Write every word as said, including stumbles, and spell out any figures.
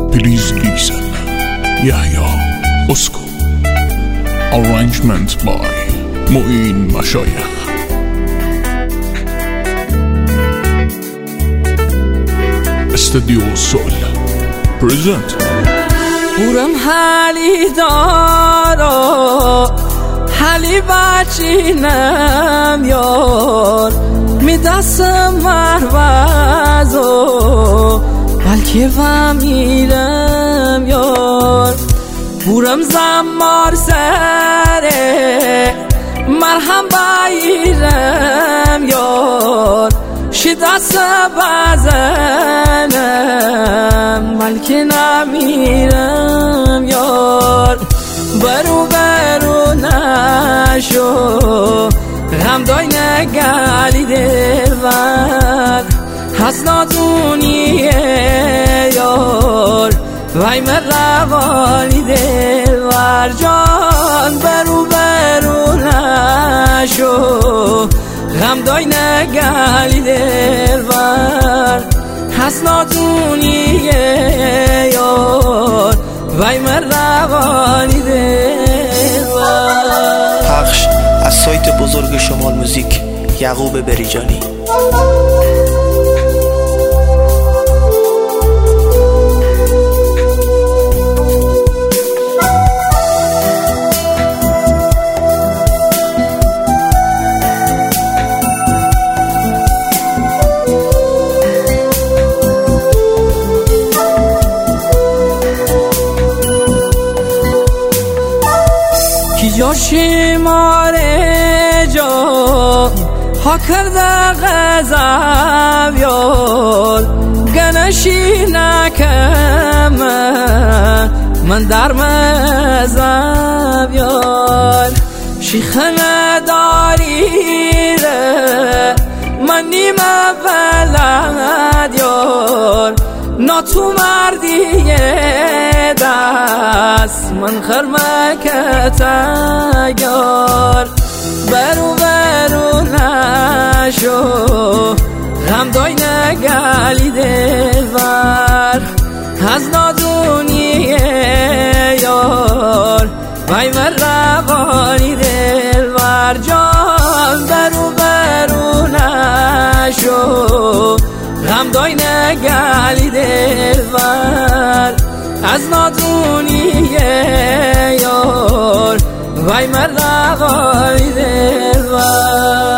Please listen. Yahya Usko. Arrangement by Mu'in Mashayikh. Studio Soul present. بورم حالی دارا حالی بچینم یار می دستم مروزو بلکه و میرم یار بورم زمار سره مرهم بایرم یار شی دست بزنم بلکه نمیرم یار برو برو نشو غم دای نگلی دلور هست نادونیه یار وای من روانی دلور جان برو برو نشو غم دای نگلی دلور هست نادونیه یار وای من روانی دلور. پخش از سایت بزرگ شمال موزیک یعقوب بریجانی. کی جاشی ماره جا ها کرده غذاب یار گنشی نکمه من در مذاب یار شیخنه داری ره من نیمه ولد یار نا تو مردیه دست من خرمکت یار برو برو نشو غم دای نگلی دلور از نادونیه یار وای من روانی دلور جان برو برو نشو غم دای نگلی دلور از نادونیه یار وای من روانی دلور.